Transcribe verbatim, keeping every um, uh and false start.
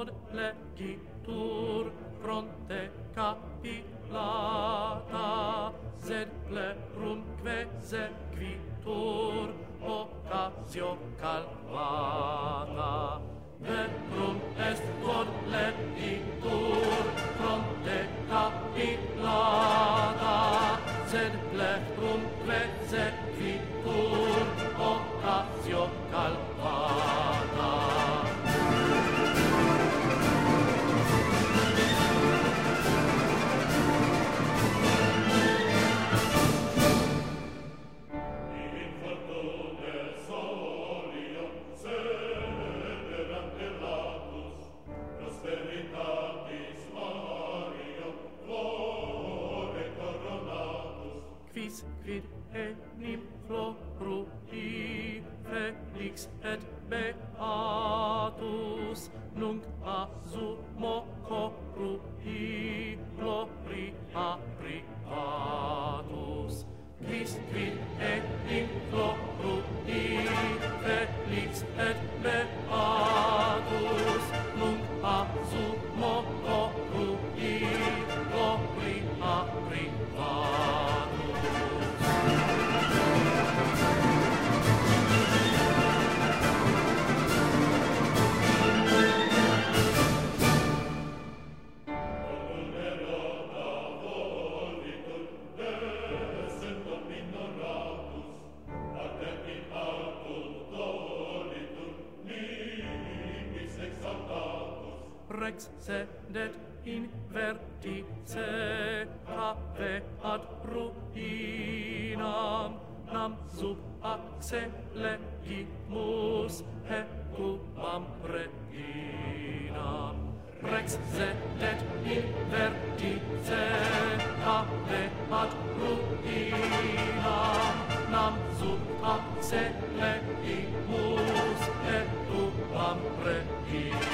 quod legitur fronte capillata, sed plerumque sequitur occasio calvata. Verum est quod legitur fronte capillata, sed plerumque sequitur occasio calvata. Quis quid enim florui felix et beatus, nunc a sumo corrui gloria privatus. Quis quid enim florui felix et beatus, nunc a sumo corrui gloria privatus. Rex sedet in vertice cave ad ruinam, nam sub axe legimus hecubam reginam. Rex sedet in vertice cave ad ruinam, nam sub axe legimus hecubam reginam.